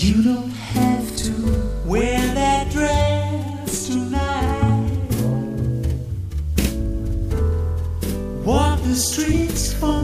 You don't have to wear that dress tonight. Walk the streets for